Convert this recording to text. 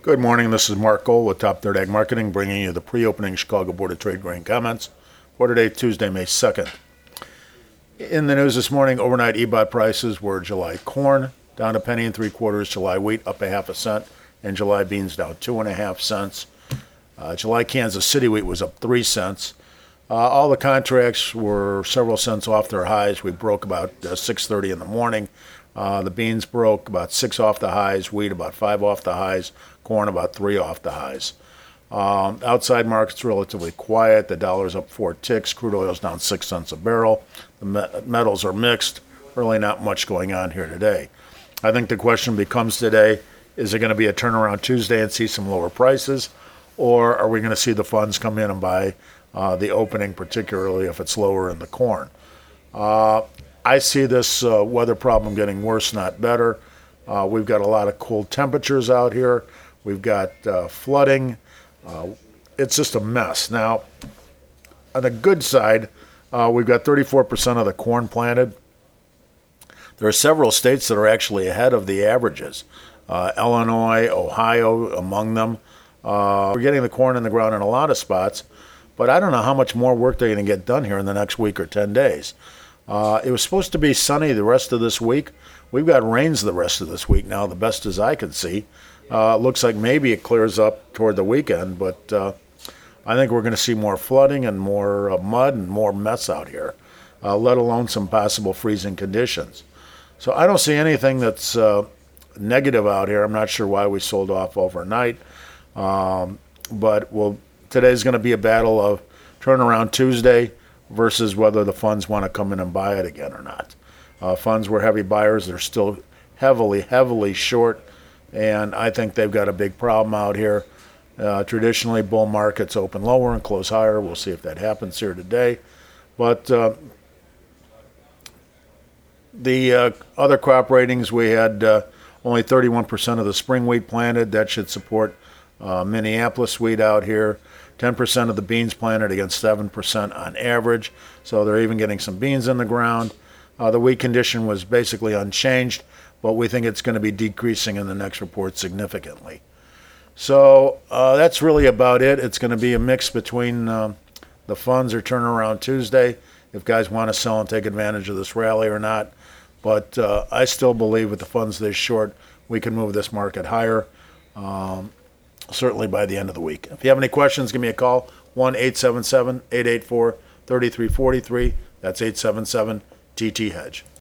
Good morning. This is Mark Gold with Top Third Ag Marketing, bringing you the pre-opening Chicago Board of Trade grain comments for today, Tuesday, May 2nd. In the news this morning, overnight EBOT prices were July corn down a penny and 3/4, July wheat up 1/2 cent, and July beans down 2.5 cents. July Kansas City wheat was up 3 cents. All the contracts were several cents off their highs. We broke about 6:30 in the morning. The beans broke about 6 off the highs, wheat about 5 off the highs, corn about 3 off the highs. Outside markets relatively quiet. The dollar's up 4 ticks. Crude oil's down 6 cents a barrel. The metals are mixed. Really not much going on here today. I think the question becomes today, is it going to be a turnaround Tuesday and see some lower prices, or are we going to see the funds come in and buy the opening, particularly if it's lower in the corn? I see this weather problem getting worse, not better. We've got a lot of cold temperatures out here. We've got flooding. It's just a mess. Now, on the good side, we've got 34% of the corn planted. There are several states that are actually ahead of the averages. Illinois, Ohio, among them. We're getting the corn in the ground in a lot of spots, but I don't know how much more work they're going to get done here in the next week or 10 days. It was supposed to be sunny the rest of this week. We've got rains the rest of this week now, the best as I can see. Looks like maybe it clears up toward the weekend, but I think we're going to see more flooding and more mud and more mess out here, let alone some possible freezing conditions. So I don't see anything that's negative out here. I'm not sure why we sold off overnight, but today's going to be a battle of turnaround Tuesday versus whether the funds want to come in and buy it again or not. Funds were heavy buyers. They're still heavily short, and I think they've got a big problem out here. Traditionally, bull markets open lower and close higher. We'll see if that happens here today. But the other crop ratings, we had only 31% of the spring wheat planted. That should support Minneapolis wheat out here. 10% of the beans planted against 7% on average. So they're even getting some beans in the ground. The wheat condition was basically unchanged, but we think it's going to be decreasing in the next report significantly. So that's really about it. It's going to be a mix between the funds or turnaround Tuesday, if guys want to sell and take advantage of this rally or not. But I still believe with the funds this short, we can move this market higher, certainly by the end of the week. If you have any questions, give me a call, 1-877-884-3343. That's 877-TT-HEDGE.